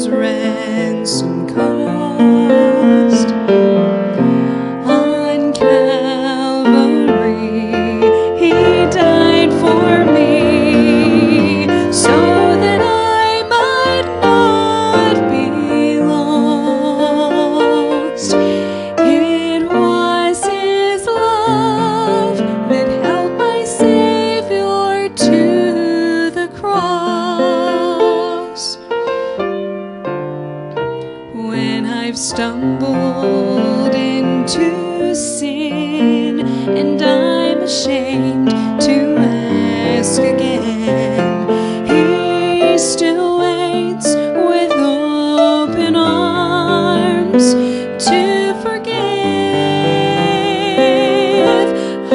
soul's ransom cost. On Calvary, He died for me, so that I might not be lost. It was His love that held my Savior to the cross. When I've stumbled into sin and I'm ashamed to ask again, He still waits with open arms to forgive.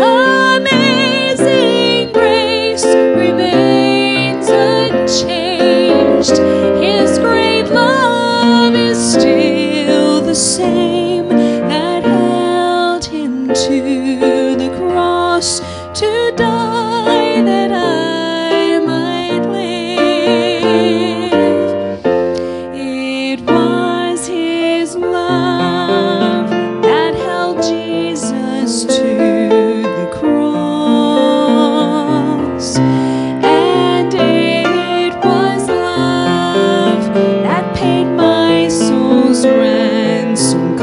Amazing grace remains unchanged. His great love is still the same that held Him to the cross to die that I might live. It was His love that held Jesus to the cross, and it was love that paid my soul's ransom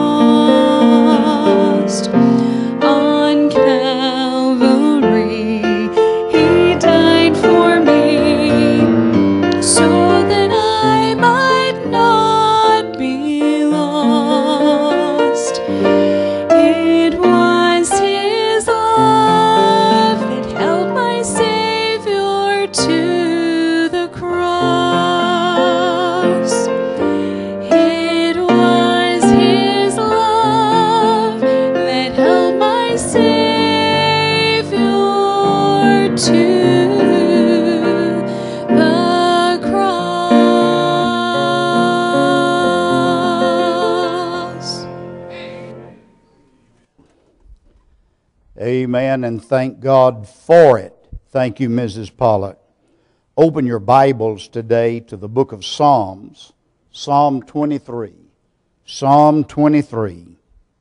cost. On Calvary, He died for me, so that I might not be lost. It was His love that held my Savior to the cross. It was His love that held my Savior to the cross. Amen, and thank God for it. Thank you, Mrs. Pollock. Open your Bibles today to the book of Psalms, Psalm 23. Psalm 23.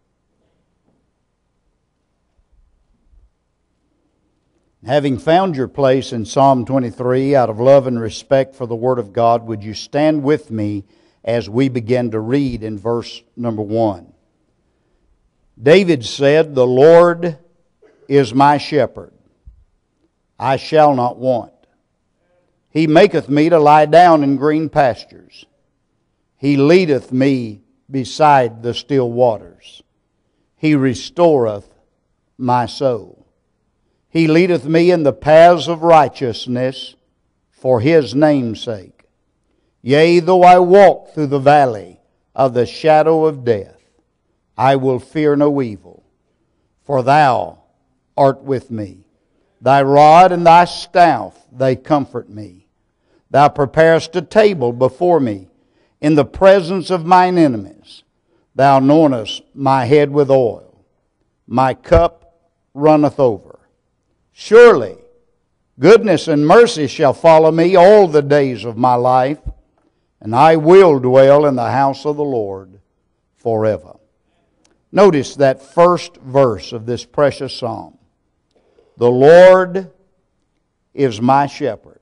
Having found your place in Psalm 23, out of love and respect for the Word of God, would you stand with me as we begin to read in verse number 1. David said, "The Lord is my shepherd. I shall not want. He maketh me to lie down in green pastures. He leadeth me beside the still waters. He restoreth my soul. He leadeth me in the paths of righteousness for His name's sake. Yea, though I walk through the valley of the shadow of death, I will fear no evil, for Thou art with me. Thy rod and Thy staff, they comfort me. Thou preparest a table before me in the presence of mine enemies. Thou anointest my head with oil. My cup runneth over. Surely goodness and mercy shall follow me all the days of my life, and I will dwell in the house of the Lord forever." Notice that first verse of this precious psalm. The Lord is my shepherd.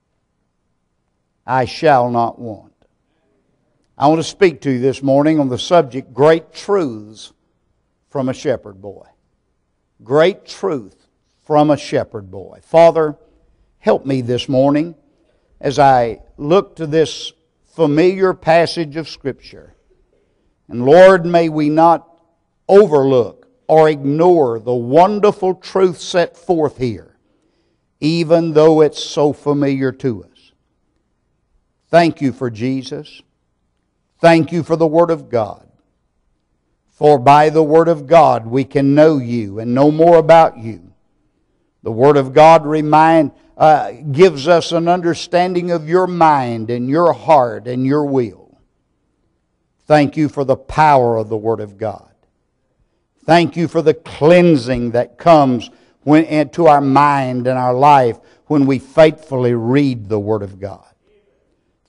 I shall not want. I want to speak to you this morning on the subject, great truths from a shepherd boy. Great truth from a shepherd boy. Father, help me this morning as I look to this familiar passage of Scripture. And Lord, may we not overlook or ignore the wonderful truth set forth here, even though it's so familiar to us. Thank you for Jesus. Thank you for the Word of God. For by the Word of God we can know you and know more about you. The Word of God gives us an understanding of your mind and your heart and your will. Thank you for the power of the Word of God. Thank you for the cleansing that comes into our mind and our life when we faithfully read the Word of God.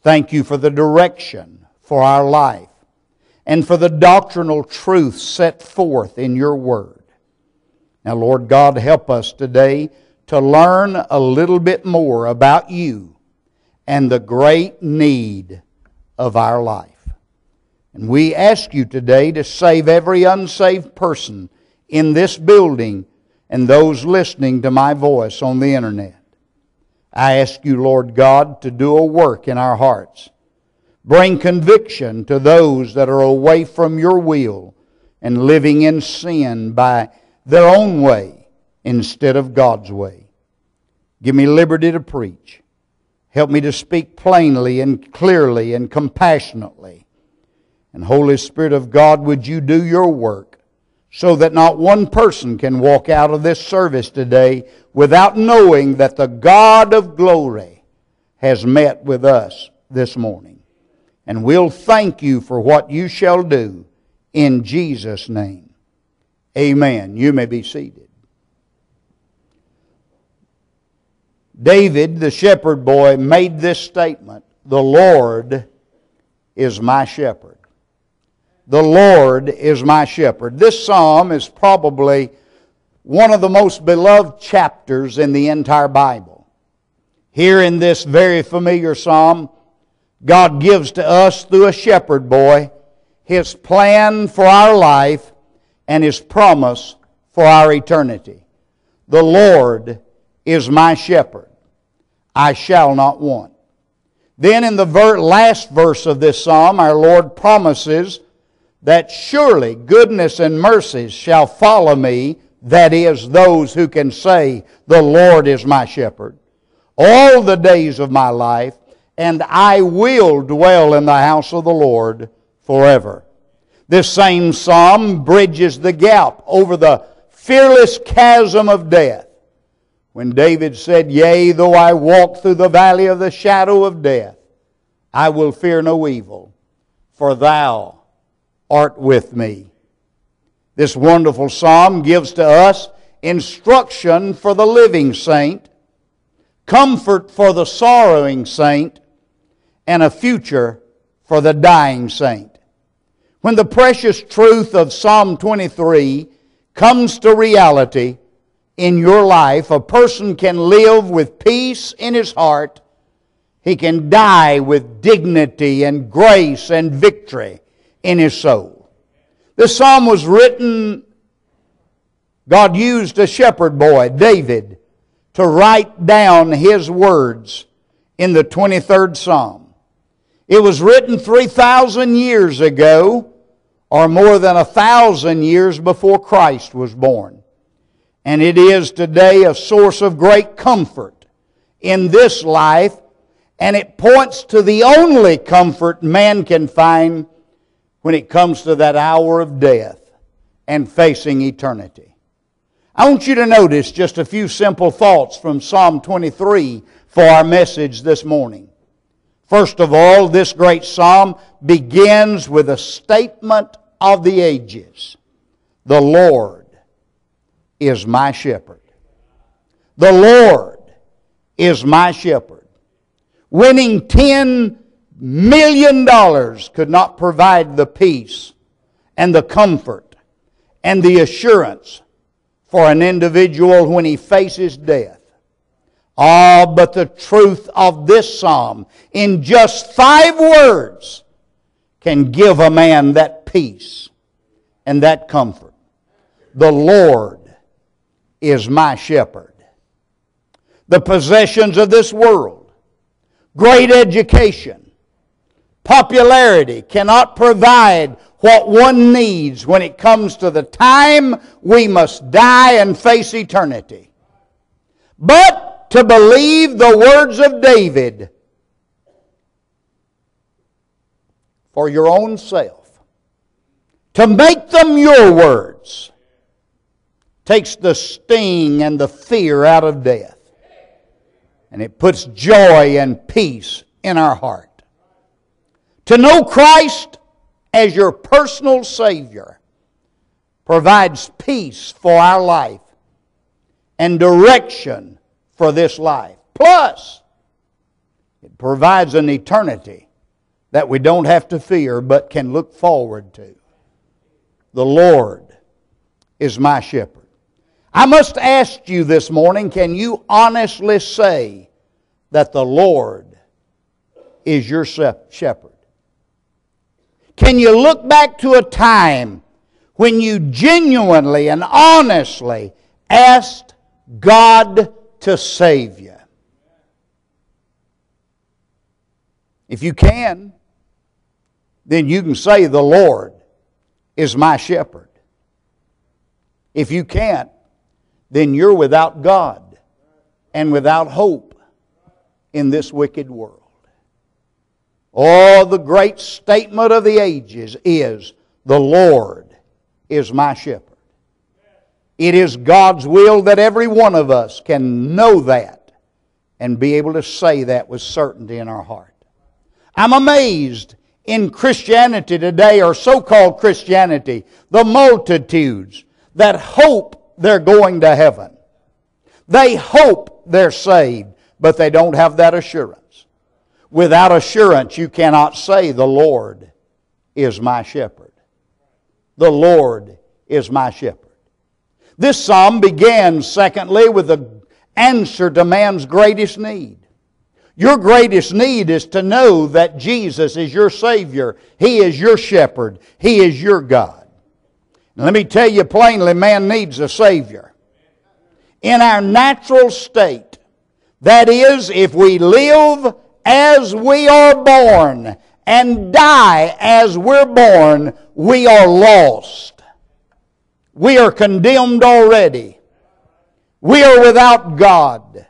Thank you for the direction for our life and for the doctrinal truth set forth in your word. Now, Lord God, help us today to learn a little bit more about you and the great need of our life. And we ask you today to save every unsaved person in this building and those listening to my voice on the internet. I ask you, Lord God, to do a work in our hearts. Bring conviction to those that are away from your will and living in sin by their own way instead of God's way. Give me liberty to preach. Help me to speak plainly and clearly and compassionately. And Holy Spirit of God, would you do your work so that not one person can walk out of this service today without knowing that the God of glory has met with us this morning. And we'll thank you for what you shall do in Jesus' name. Amen. You may be seated. David, the shepherd boy, made this statement, "The Lord is my shepherd." The Lord is my shepherd. This psalm is probably one of the most beloved chapters in the entire Bible. Here in this very familiar psalm, God gives to us through a shepherd boy His plan for our life and His promise for our eternity. The Lord is my shepherd. I shall not want. Then in the last verse of this psalm, our Lord promises that surely goodness and mercies shall follow me, that is, those who can say, the Lord is my shepherd, all the days of my life, and I will dwell in the house of the Lord forever. This same psalm bridges the gap over the fearless chasm of death. When David said, "Yea, though I walk through the valley of the shadow of death, I will fear no evil, for thou art with me." This wonderful psalm gives to us instruction for the living saint, comfort for the sorrowing saint, and a future for the dying saint. When the precious truth of Psalm 23 comes to reality in your life, a person can live with peace in his heart. He can die with dignity and grace and victory in his soul. This psalm was written, God used a shepherd boy, David, to write down his words in the 23rd Psalm. It was written 3,000 years ago, or more than 1,000 years before Christ was born. And it is today a source of great comfort in this life, and it points to the only comfort man can find when it comes to that hour of death and facing eternity. I want you to notice just a few simple thoughts from Psalm 23 for our message this morning. First of all, this great psalm begins with a statement of the ages. The Lord is my shepherd. The Lord is my shepherd. Winning $10 million could not provide the peace and the comfort and the assurance for an individual when he faces death. Ah, but the truth of this psalm in just 5 words can give a man that peace and that comfort. The Lord is my shepherd. The possessions of this world, great education, popularity cannot provide what one needs when it comes to the time we must die and face eternity. But to believe the words of David for your own self, to make them your words, takes the sting and the fear out of death. And it puts joy and peace in our heart. To know Christ as your personal Savior provides peace for our life and direction for this life. Plus, It provides an eternity that we don't have to fear but can look forward to. The Lord is my shepherd. I must ask you this morning, can you honestly say that the Lord is your shepherd? Can you look back to a time when you genuinely and honestly asked God to save you? If you can, then you can say the Lord is my shepherd. If you can't, then you're without God and without hope in this wicked world. Oh, the great statement of the ages is, the Lord is my shepherd. It is God's will that every one of us can know that and be able to say that with certainty in our heart. I'm amazed in Christianity today, or so-called Christianity, the multitudes that hope they're going to heaven. They hope they're saved, but they don't have that assurance. Without assurance, you cannot say, the Lord is my shepherd. The Lord is my shepherd. This psalm begins, secondly, with the answer to man's greatest need. Your greatest need is to know that Jesus is your Savior. He is your shepherd. He is your God. Now, let me tell you plainly, man needs a Savior. In our natural state, that is, if we live as we are born and die as we're born, we are lost. We are condemned already. We are without God.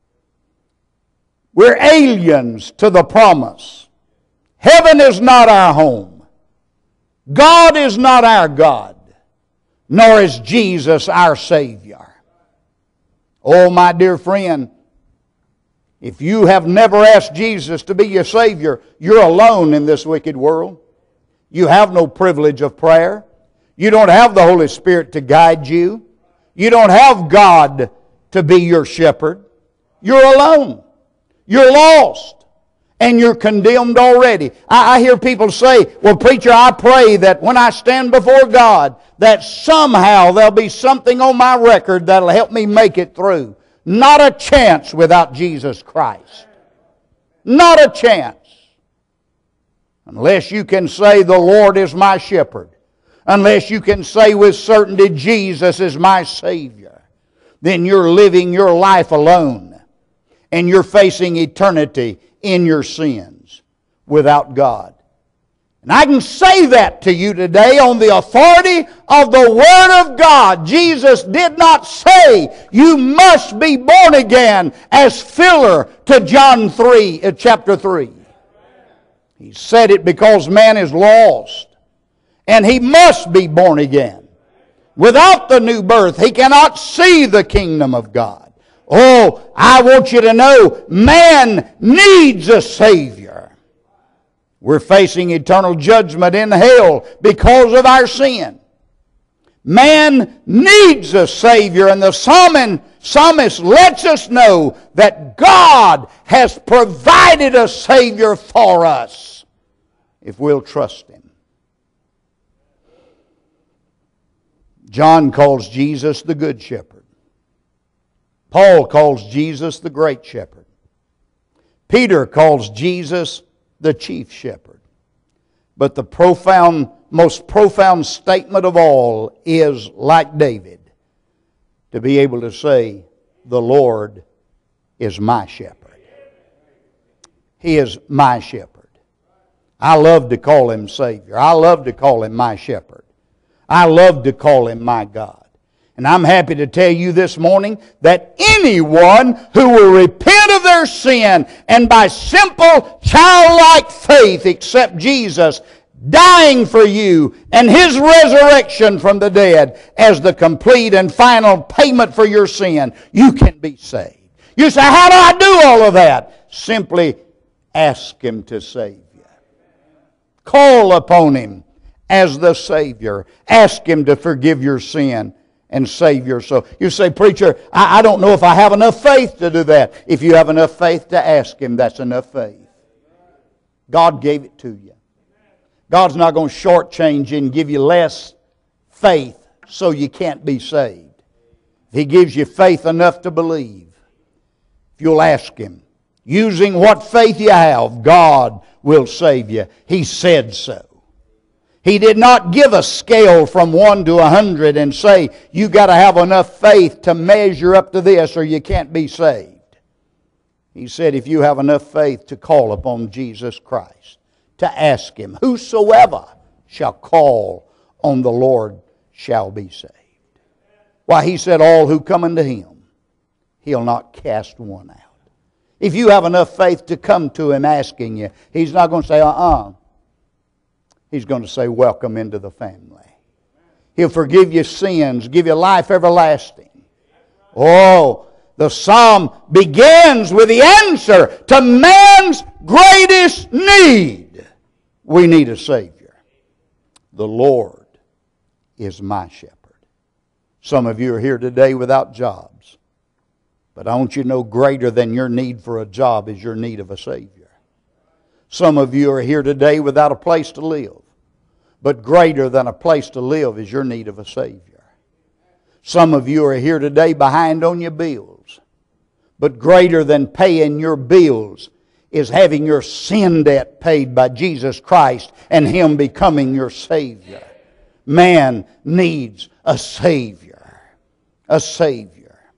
We're aliens to the promise. Heaven is not our home. God is not our God, nor is Jesus our Savior. Oh, my dear friend, if you have never asked Jesus to be your Savior, you're alone in this wicked world. You have no privilege of prayer. You don't have the Holy Spirit to guide you. You don't have God to be your shepherd. You're alone. You're lost. And you're condemned already. I hear people say, well, preacher, I pray that when I stand before God, that somehow there'll be something on my record that'll help me make it through. Not a chance without Jesus Christ. Not a chance. Unless you can say, the Lord is my shepherd. Unless you can say with certainty, Jesus is my Savior. Then you're living your life alone. And you're facing eternity in your sins without God. And I can say that to you today on the authority of the Word of God. Jesus did not say you must be born again as filler to John chapter 3. He said it because man is lost. And he must be born again. Without the new birth, he cannot see the kingdom of God. Oh, I want you to know, man needs a Savior. We're facing eternal judgment in hell because of our sin. Man needs a Savior, and the psalmist lets us know that God has provided a Savior for us if we'll trust Him. John calls Jesus the Good Shepherd. Paul calls Jesus the Great Shepherd. Peter calls Jesus the Chief Shepherd. But the most profound statement of all is, like David, to be able to say, the Lord is my shepherd. He is my shepherd. I love to call Him Savior. I love to call Him my shepherd. I love to call Him my God. And I'm happy to tell you this morning that anyone who will repent of their sin and by simple childlike faith accept Jesus dying for you and His resurrection from the dead as the complete and final payment for your sin, you can be saved. You say, how do I do all of that? Simply ask Him to save you. Call upon Him as the Savior. Ask Him to forgive your sin and save your soul. You say, preacher, I don't know if I have enough faith to do that. If you have enough faith to ask Him, that's enough faith. God gave it to you. God's not going to shortchange you and give you less faith so you can't be saved. He gives you faith enough to believe. If you'll ask Him, using what faith you have, God will save you. He said so. He did not give a scale from 1 to 100 and say, you got to have enough faith to measure up to this or you can't be saved. He said, if you have enough faith to call upon Jesus Christ, to ask Him, whosoever shall call on the Lord shall be saved. Why, He said, all who come unto Him, He'll not cast one out. If you have enough faith to come to Him asking you, He's not going to say, He's going to say, welcome into the family. He'll forgive your sins, give you life everlasting. Oh, the psalm begins with the answer to man's greatest need. We need a Savior. The Lord is my shepherd. Some of you are here today without jobs. But I want you to know greater than your need for a job is your need of a Savior. Some of you are here today without a place to live. But greater than a place to live is your need of a Savior. Some of you are here today behind on your bills. But greater than paying your bills is having your sin debt paid by Jesus Christ and Him becoming your Savior. Man needs a Savior. A Savior.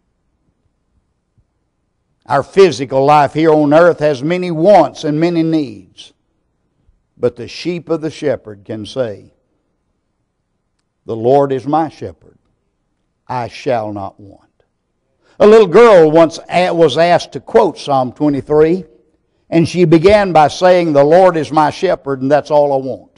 Our physical life here on earth has many wants and many needs. But the sheep of the shepherd can say, the Lord is my shepherd. I shall not want. A little girl once was asked to quote Psalm 23, and she began by saying, the Lord is my shepherd, and that's all I want.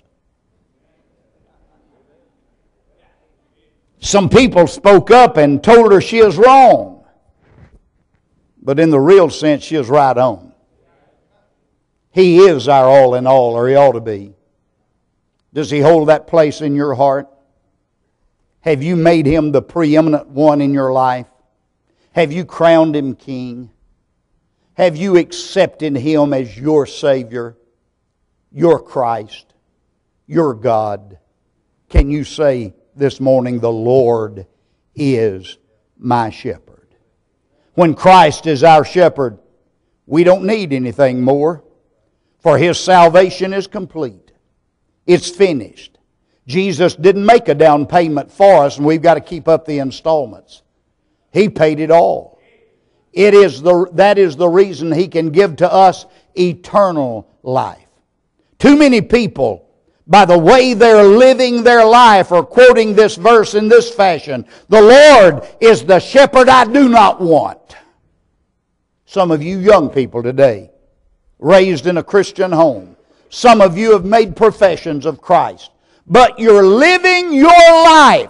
Some people spoke up and told her she is wrong. But in the real sense, she is right on. He is our all in all, or He ought to be. Does He hold that place in your heart? Have you made Him the preeminent one in your life? Have you crowned Him King? Have you accepted Him as your Savior, your Christ, your God? Can you say this morning, the Lord is my shepherd? When Christ is our shepherd, we don't need anything more, for His salvation is complete. It's finished. Jesus didn't make a down payment for us, and we've got to keep up the installments. He paid it all. That is the reason He can give to us eternal life. Too many people, by the way they're living their life, are quoting this verse in this fashion. The Lord is the shepherd I do not want. Some of you young people today, raised in a Christian home, some of you have made professions of Christ, but you're living your life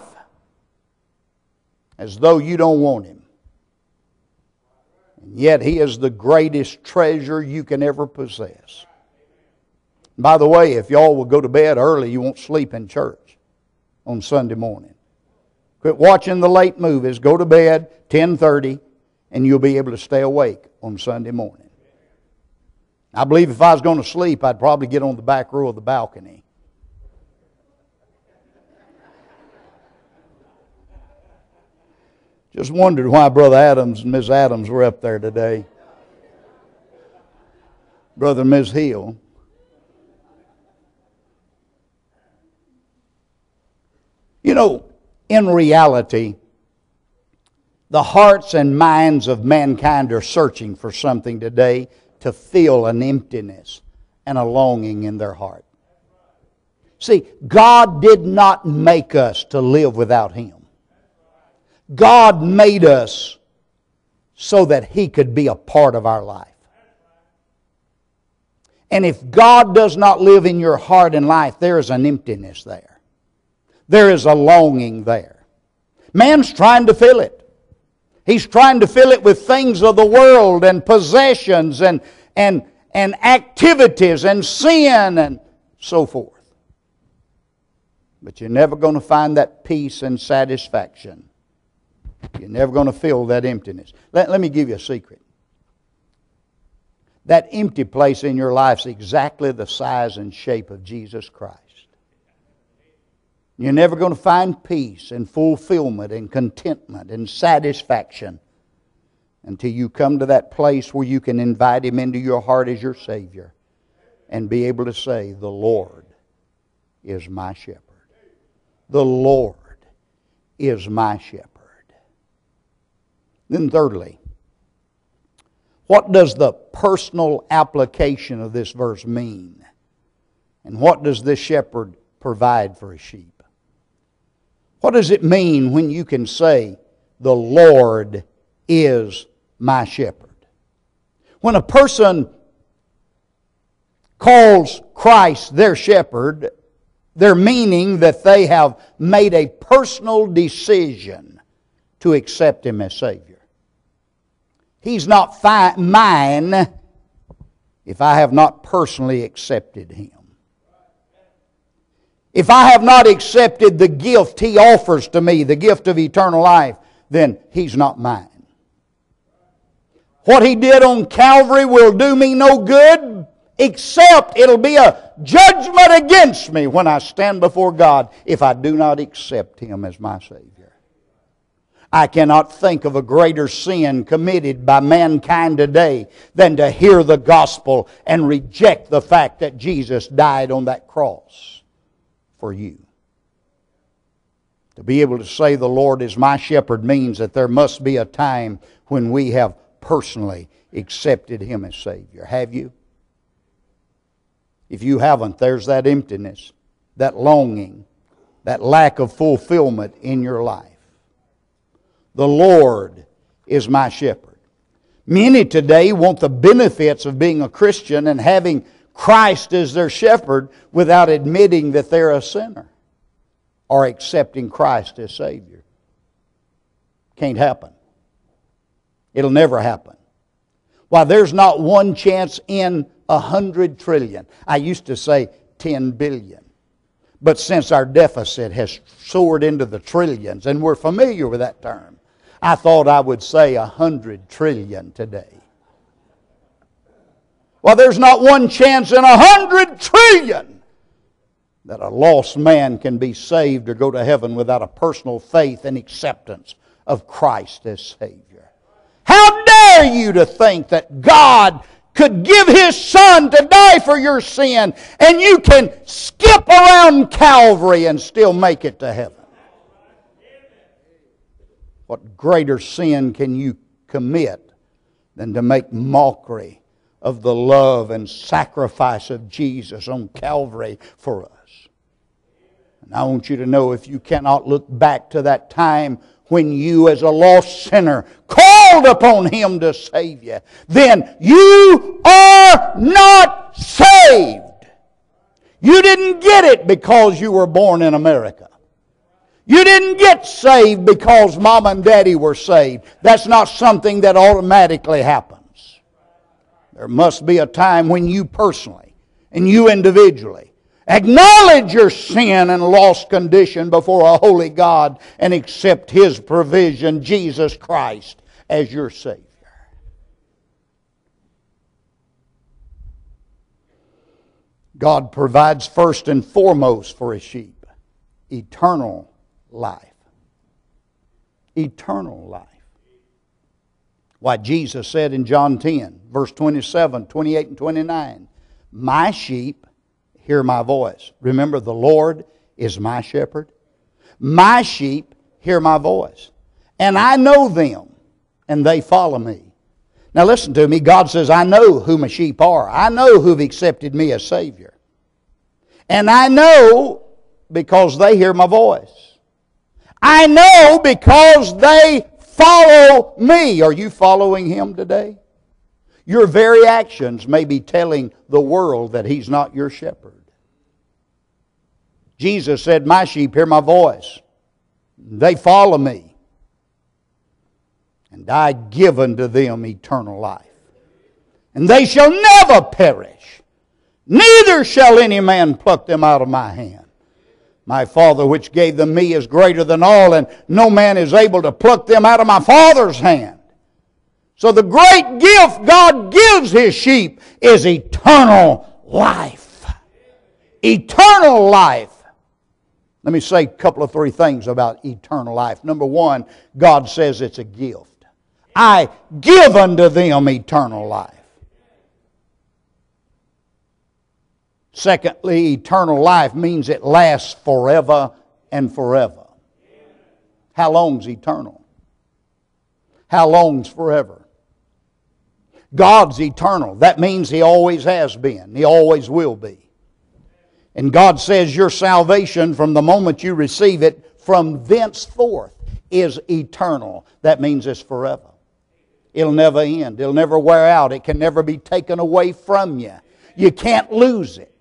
as though you don't want Him. And yet He is the greatest treasure you can ever possess. By the way, if y'all will go to bed early, you won't sleep in church on Sunday morning. Quit watching the late movies. Go to bed 10:30, and you'll be able to stay awake on Sunday morning. I believe if I was going to sleep, I'd probably get on the back row of the balcony. Just wondered why Brother Adams and Miss Adams were up there today. Brother and Miss Hill. You know, in reality, the hearts and minds of mankind are searching for something today to fill an emptiness and a longing in their heart. See, God did not make us to live without Him. God made us so that He could be a part of our life. And if God does not live in your heart and life, there is an emptiness there. There is a longing there. Man's trying to fill it. He's trying to fill it with things of the world and possessions and activities and sin and so forth. But you're never going to find that peace and satisfaction You're never going to fill that emptiness. Let me give you a secret. That empty place in your life is exactly the size and shape of Jesus Christ. You're never going to find peace and fulfillment and contentment and satisfaction until you come to that place where you can invite Him into your heart as your Savior and be able to say, the Lord is my shepherd. The Lord is my shepherd. Then thirdly, what does the personal application of this verse mean? And what does this shepherd provide for his sheep? What does it mean when you can say, the Lord is my shepherd? When a person calls Christ their shepherd, they're meaning that they have made a personal decision to accept Him as Savior. He's not mine if I have not personally accepted Him. If I have not accepted the gift He offers to me, the gift of eternal life, then He's not mine. What He did on Calvary will do me no good, except it'll be a judgment against me when I stand before God if I do not accept Him as my Savior. I cannot think of a greater sin committed by mankind today than to hear the gospel and reject the fact that Jesus died on that cross for you. To be able to say the Lord is my shepherd means that there must be a time when we have personally accepted Him as Savior. Have you? If you haven't, there's that emptiness, that longing, that lack of fulfillment in your life. The Lord is my shepherd. Many today want the benefits of being a Christian and having Christ as their shepherd without admitting that they're a sinner or accepting Christ as Savior. Can't happen. It'll never happen. Why, there's not one chance in 100 trillion. I used to say 10 billion. But since our deficit has soared into the trillions, and we're familiar with that term, I thought I would say 100 trillion today. Well, there's not one chance in 100 trillion that a lost man can be saved or go to heaven without a personal faith and acceptance of Christ as Savior. How dare you to think that God could give His Son to die for your sin and you can skip around Calvary and still make it to heaven? What greater sin can you commit than to make mockery of the love and sacrifice of Jesus on Calvary for us? And I want you to know, if you cannot look back to that time when you as a lost sinner called upon Him to save you, then you are not saved. You didn't get it because you were born in America. You didn't get saved because Mom and Daddy were saved. That's not something that automatically happens. There must be a time when you personally and you individually acknowledge your sin and lost condition before a holy God and accept His provision, Jesus Christ, as your Savior. God provides first and foremost for His sheep eternal life. Eternal life. Why, Jesus said in John 10, verse 27, 28, and 29, my sheep hear my voice. Remember, the Lord is my shepherd. My sheep hear my voice. And I know them, and they follow me. Now listen to me. God says, I know who my sheep are. I know who've accepted me as Savior. And I know because they hear my voice. I know because they follow me. Are you following Him today? Your very actions may be telling the world that He's not your shepherd. Jesus said, my sheep hear my voice. They follow me. And I give unto them eternal life. And they shall never perish. Neither shall any man pluck them out of my hand. My Father which gave them me is greater than all, and no man is able to pluck them out of my Father's hand. So the great gift God gives His sheep is eternal life. Eternal life. Let me say a couple of three things about eternal life. Number one, God says it's a gift. I give unto them eternal life. Secondly, eternal life means it lasts forever and forever. How long's eternal? How long's forever? God's eternal. That means He always has been. He always will be. And God says your salvation from the moment you receive it from thenceforth is eternal. That means it's forever. It'll never end. It'll never wear out. It can never be taken away from you. You can't lose it.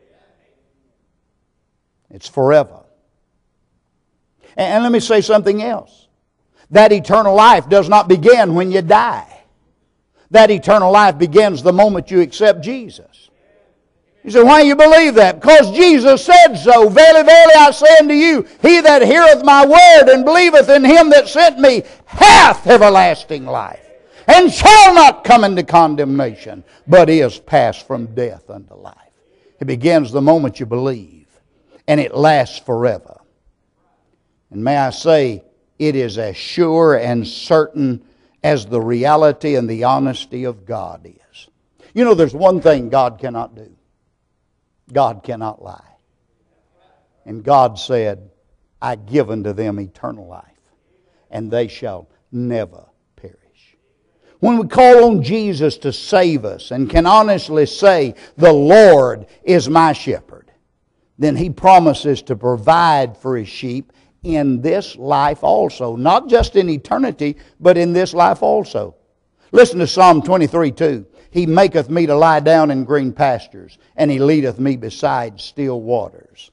It's forever. And let me say something else. That eternal life does not begin when you die. That eternal life begins the moment you accept Jesus. You say, why do you believe that? Because Jesus said so. Verily, verily, I say unto you, he that heareth my word and believeth in Him that sent me hath everlasting life, and shall not come into condemnation, but is passed from death unto life. It begins the moment you believe. And it lasts forever. And may I say, it is as sure and certain as the reality and the honesty of God is. You know, there's one thing God cannot do. God cannot lie. And God said, I give unto them eternal life, and they shall never perish. When we call on Jesus to save us and can honestly say, the Lord is my shepherd, then He promises to provide for His sheep in this life also. Not just in eternity, but in this life also. Listen to Psalm 23:2. He maketh me to lie down in green pastures, and He leadeth me beside still waters.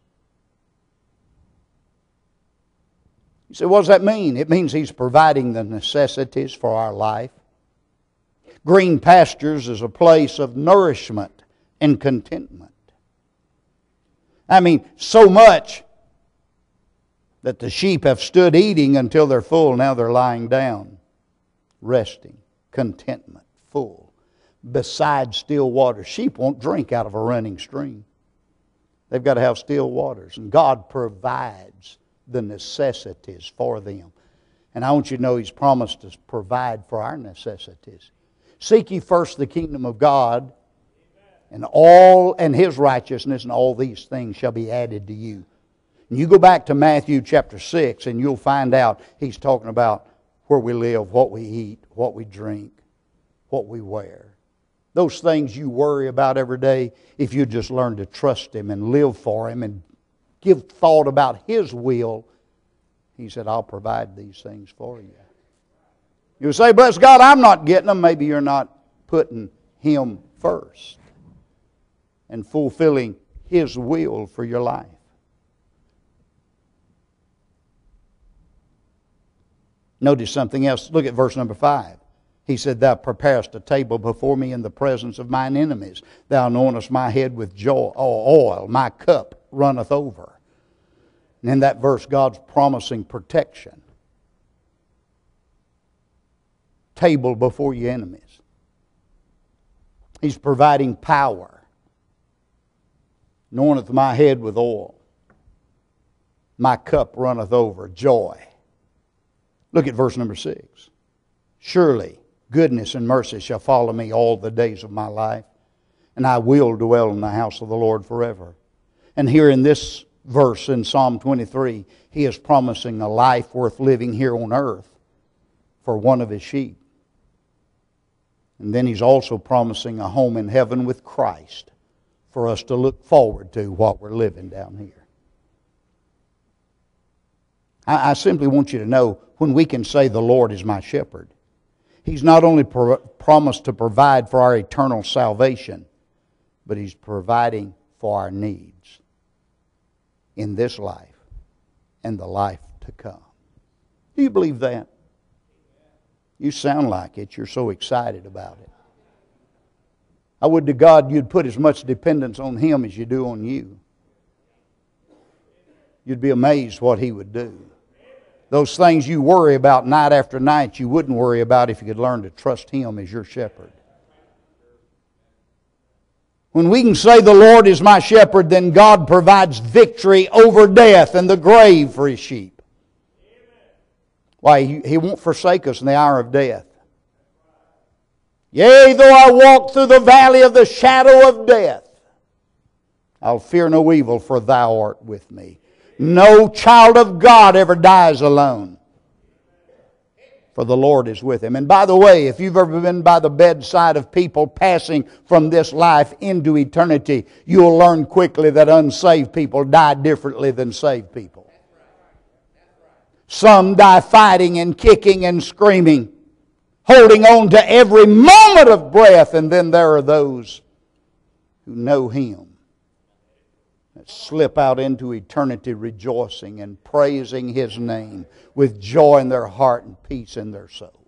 You say, what does that mean? It means He's providing the necessities for our life. Green pastures is a place of nourishment and contentment. I mean, so much that the sheep have stood eating until they're full. Now they're lying down, resting, contentment, full, beside still waters. Sheep won't drink out of a running stream. They've got to have still waters. And God provides the necessities for them. And I want you to know He's promised to provide for our necessities. Seek ye first the kingdom of God, and His righteousness, and all these things shall be added to you. And you go back to Matthew chapter 6, and you'll find out He's talking about where we live, what we eat, what we drink, what we wear. Those things you worry about every day, if you just learn to trust Him and live for Him and give thought about His will, He said, I'll provide these things for you. You'll say, bless God, I'm not getting them. Maybe you're not putting Him first and fulfilling His will for your life. Notice something else. Look at verse number 5. He said, Thou preparest a table before me in the presence of mine enemies. Thou anointest my head with oil. My cup runneth over. And in that verse, God's promising protection. Table before your enemies. He's providing power. Anointeth my head with oil. My cup runneth over. Joy. Look at verse number 6. Surely goodness and mercy shall follow me all the days of my life, and I will dwell in the house of the Lord forever. And here in this verse in Psalm 23, He is promising a life worth living here on earth for one of His sheep. And then He's also promising a home in heaven with Christ for us to look forward to while we're living down here. I simply want you to know, when we can say the Lord is my shepherd, He's not only promised to provide for our eternal salvation, but He's providing for our needs in this life and the life to come. Do you believe that? You sound like it. You're so excited about it. I would to God you'd put as much dependence on Him as you do on you. you'd be amazed what He would do. Those things you worry about night after night, you wouldn't worry about if you could learn to trust Him as your shepherd. When we can say the Lord is my shepherd, then God provides victory over death and the grave for His sheep. Why, He won't forsake us in the hour of death. Yea, though I walk through the valley of the shadow of death, I'll fear no evil, for Thou art with me. No child of God ever dies alone, for the Lord is with him. And by the way, if you've ever been by the bedside of people passing from this life into eternity, you'll learn quickly that unsaved people die differently than saved people. Some die fighting and kicking and screaming, holding on to every moment of breath, and then there are those who know Him, that slip out into eternity rejoicing and praising His name with joy in their heart and peace in their soul.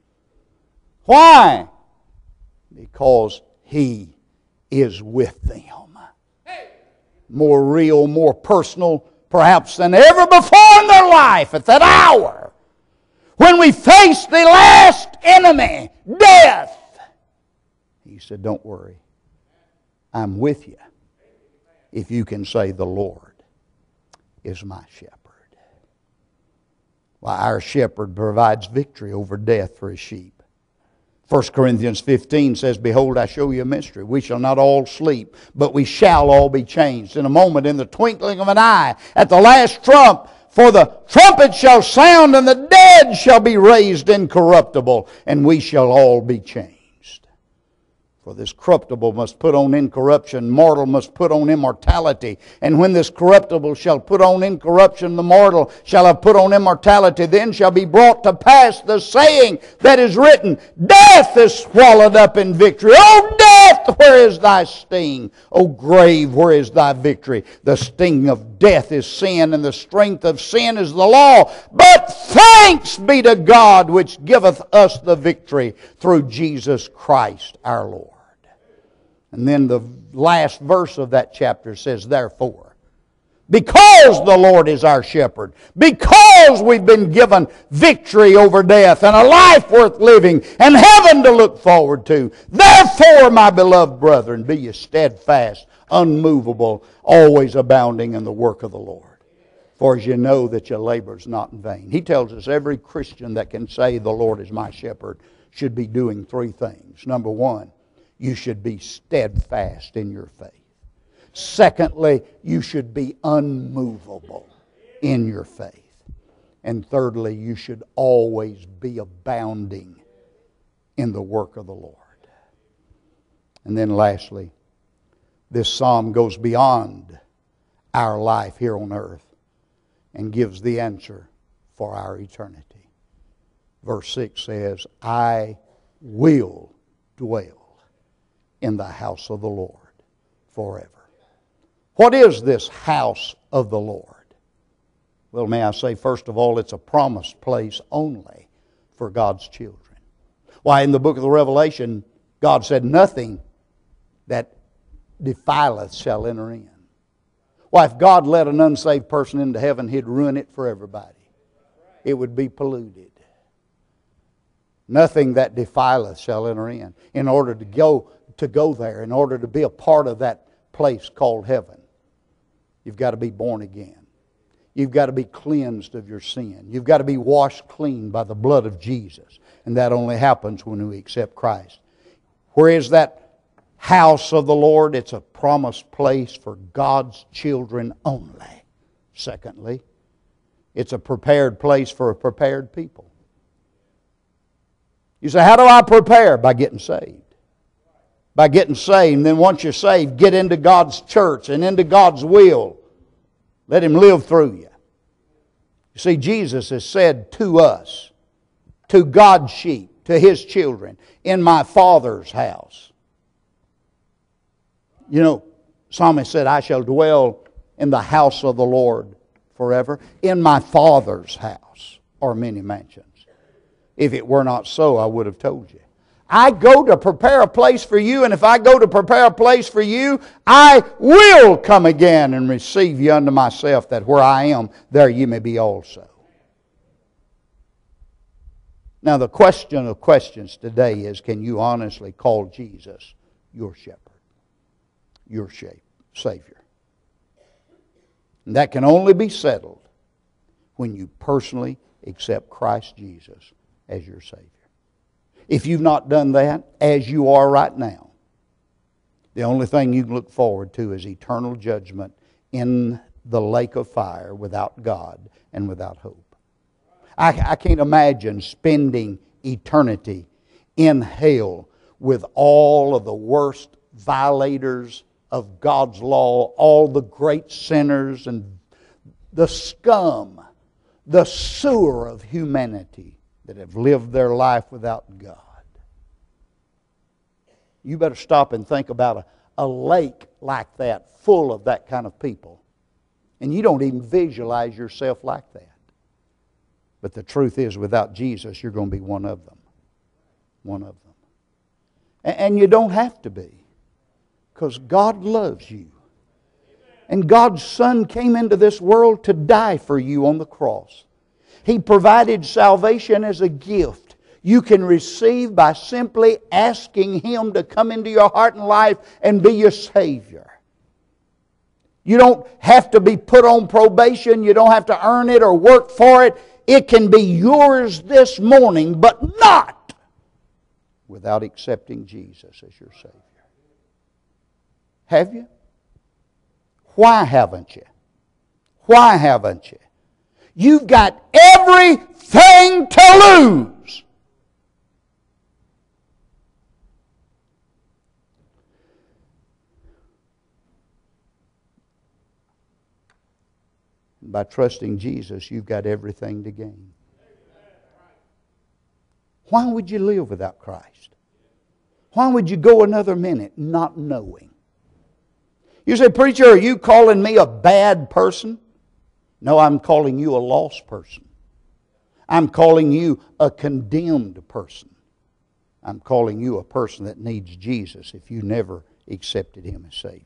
Why? Because He is with them. More real, more personal, perhaps than ever before in their life at that hour when we face the last enemy, death. He said, don't worry, I'm with you. If you can say, the Lord is my shepherd. Why, our shepherd provides victory over death for His sheep. 1 Corinthians 15 says, behold, I show you a mystery. We shall not all sleep, but we shall all be changed. In a moment, in the twinkling of an eye, at the last trump, for the trumpet shall sound, and the dead shall be raised incorruptible, and we shall all be changed. For this corruptible must put on incorruption, mortal must put on immortality. And when this corruptible shall put on incorruption, the mortal shall have put on immortality. Then shall be brought to pass the saying that is written, death is swallowed up in victory. O death, where is thy sting? O grave, where is thy victory? The sting of death is sin, and the strength of sin is the law. But thanks be to God, which giveth us the victory through Jesus Christ our Lord. And then the last verse of that chapter says, therefore, because the Lord is our shepherd, because we've been given victory over death and a life worth living and heaven to look forward to, therefore, my beloved brethren, be ye steadfast, unmovable, always abounding in the work of the Lord. For as you know that your labor is not in vain. He tells us every Christian that can say the Lord is my shepherd should be doing three things. Number one, you should be steadfast in your faith. Secondly, you should be unmovable in your faith. And thirdly, you should always be abounding in the work of the Lord. And then lastly, this psalm goes beyond our life here on earth and gives the answer for our eternity. Verse 6 says, I will dwell in the house of the Lord forever. What is this house of the Lord? Well, may I say, first of all, it's a promised place only for God's children. Why, in the book of the Revelation, God said, nothing that defileth shall enter in. Why, if God let an unsaved person into heaven, He'd ruin it for everybody. It would be polluted. Nothing that defileth shall enter in. In order to go there, in order to be a part of that place called heaven, you've got to be born again. You've got to be cleansed of your sin. You've got to be washed clean by the blood of Jesus. And that only happens when we accept Christ. Where is that house of the Lord? It's a promised place for God's children only. Secondly, it's a prepared place for a prepared people. You say, how do I prepare? By getting saved. By getting saved. And then once you're saved, get into God's church and into God's will. Let Him live through you. You see, Jesus has said to us, to God's sheep, to His children, in my Father's house. You know, Psalmist said, I shall dwell in the house of the Lord forever. In my Father's house are many mansions. If it were not so, I would have told you. I go to prepare a place for you, and if I go to prepare a place for you, I will come again and receive you unto myself, that where I am, there you may be also. Now the question of questions today is, can you honestly call Jesus your shepherd, your Savior? And that can only be settled when you personally accept Christ Jesus as your Savior. If you've not done that, as you are right now, the only thing you can look forward to is eternal judgment in the lake of fire without God and without hope. I can't imagine spending eternity in hell with all of the worst violators of God's law, all the great sinners and the scum, the sewer of humanity that have lived their life without God. You better stop and think about a lake like that, full of that kind of people. And you don't even visualize yourself like that. But the truth is, without Jesus, you're going to be one of them. One of them. And you don't have to be, because God loves you. And God's Son came into this world to die for you on the cross. He provided salvation as a gift you can receive by simply asking Him to come into your heart and life and be your Savior. You don't have to be put on probation. You don't have to earn it or work for it. It can be yours this morning, but not without accepting Jesus as your Savior. Have you? Why haven't you? Why haven't you? You've got everything to lose. By trusting Jesus, you've got everything to gain. Why would you live without Christ? Why would you go another minute not knowing? You say, preacher, are you calling me a bad person? No, I'm calling you a lost person. I'm calling you a condemned person. I'm calling you a person that needs Jesus if you never accepted Him as Savior.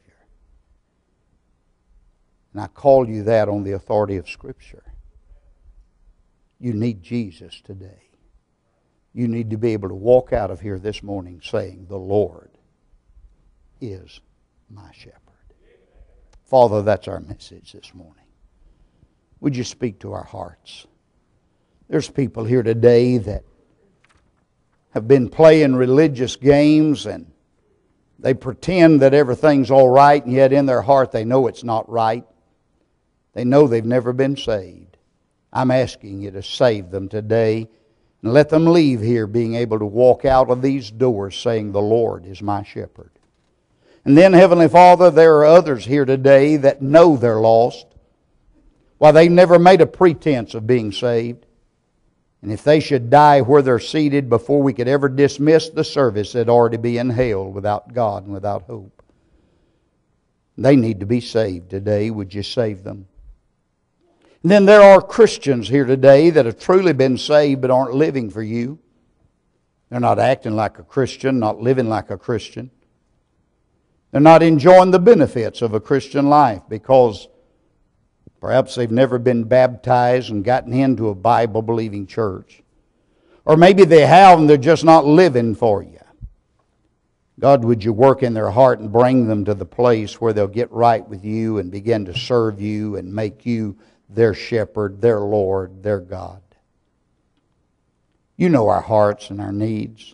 And I call you that on the authority of Scripture. You need Jesus today. You need to be able to walk out of here this morning saying, the Lord is my shepherd. Father, that's our message this morning. Would you speak to our hearts? There's people here today that have been playing religious games and they pretend that everything's all right, and yet in their heart they know it's not right. They know they've never been saved. I'm asking you to save them today and let them leave here being able to walk out of these doors saying, the Lord is my shepherd. And then, Heavenly Father, there are others here today that know they're lost. Why, they never made a pretense of being saved. And if they should die where they're seated before we could ever dismiss the service, they'd already be in hell without God and without hope. They need to be saved today. Would you save them? And then there are Christians here today that have truly been saved but aren't living for you. They're not acting like a Christian, not living like a Christian. They're not enjoying the benefits of a Christian life because perhaps they've never been baptized and gotten into a Bible-believing church. Or maybe they have and they're just not living for you. God, would you work in their heart and bring them to the place where they'll get right with you and begin to serve you and make you their shepherd, their Lord, their God. You know our hearts and our needs.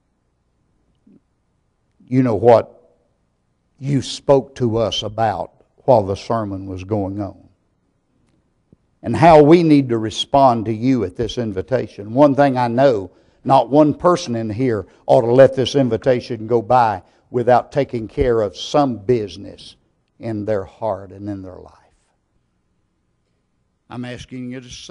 You know what you spoke to us about while the sermon was going on. And how we need to respond to you at this invitation. One thing I know, not one person in here ought to let this invitation go by without taking care of some business in their heart and in their life. I'm asking you to say,